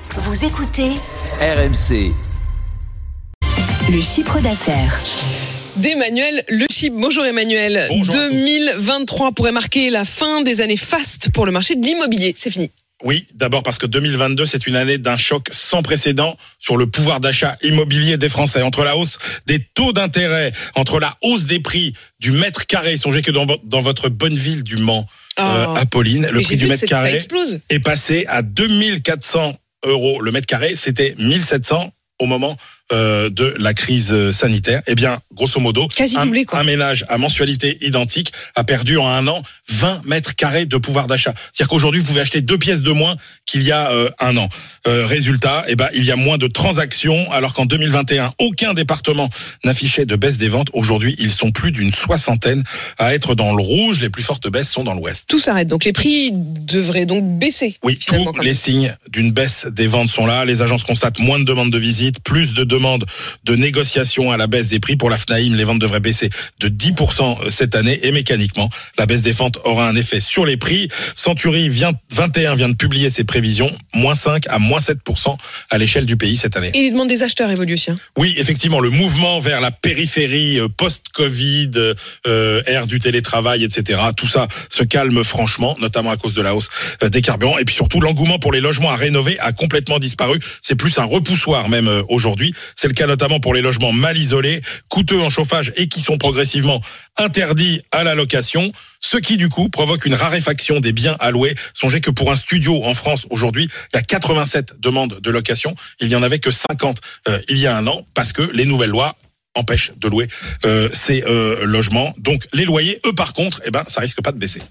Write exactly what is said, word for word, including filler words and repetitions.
Vous écoutez R M C. Le chiffre d'affaires d'Emmanuel Le Chip. Bonjour Emmanuel. Bonjour deux mille vingt-trois pourrait marquer la fin des années fastes pour le marché de l'immobilier. C'est fini. Oui, d'abord parce que deux mille vingt-deux, c'est une année d'un choc sans précédent sur le pouvoir d'achat immobilier des Français. Entre la hausse des taux d'intérêt, entre la hausse des prix du mètre carré, songez que dans, dans votre bonne ville du Mans, Oh. euh, Apolline, le Mais prix j'ai du vu mètre que ça carré explose. est passé à deux mille quatre cents euros le mètre carré. C'était mille sept cents au moment euh, de la crise sanitaire. Eh bien, grosso modo, Quasi un, doublé, quoi. un ménage à mensualité identique a perdu en un an vingt mètres carrés de pouvoir d'achat. C'est-à-dire qu'aujourd'hui, vous pouvez acheter deux pièces de moins qu'il y a euh, un an. Euh, résultat, eh ben, il y a moins de transactions, alors qu'en deux mille vingt et un, aucun département n'affichait de baisse des ventes. Aujourd'hui, ils sont plus d'une soixantaine à être dans le rouge. Les plus fortes baisses sont dans l'ouest. Tout s'arrête. Donc les prix devraient donc baisser. Oui, finalement, tous quand les même. signes d'une baisse des ventes sont là. Les agences constatent moins de demandes de visite, plus de demandes de négociations à la baisse des prix. Pour la FNAIM, les ventes devraient baisser de dix pour cent cette année et mécaniquement, la baisse des ventes aura un effet sur les prix. Century vient, vingt et un vient de publier ses prévisions, moins cinq à moins sept pour cent à l'échelle du pays cette année. Et les demandes des acheteurs évoluent aussi. Hein. Oui, effectivement, le mouvement vers la périphérie euh, post-Covid, euh, ère du télétravail, et cetera. Tout ça se calme franchement, notamment à cause de la hausse euh, des carburants. Et puis surtout, l'engouement pour les logements à rénover a complètement disparu. C'est plus un repoussoir même euh, aujourd'hui. C'est le cas notamment pour les logements mal isolés, coûteux en chauffage et qui sont progressivement interdits à la location. Ce qui, du coup, provoque une raréfaction des biens à louer. Songez que pour un studio en France, aujourd'hui, il y a quatre-vingt-sept demandes de location. Il n'y en avait que cinquante euh, il y a un an, parce que les nouvelles lois empêchent de louer euh, ces euh, logements. Donc, les loyers, eux, par contre, eh ben, ça risque pas de baisser.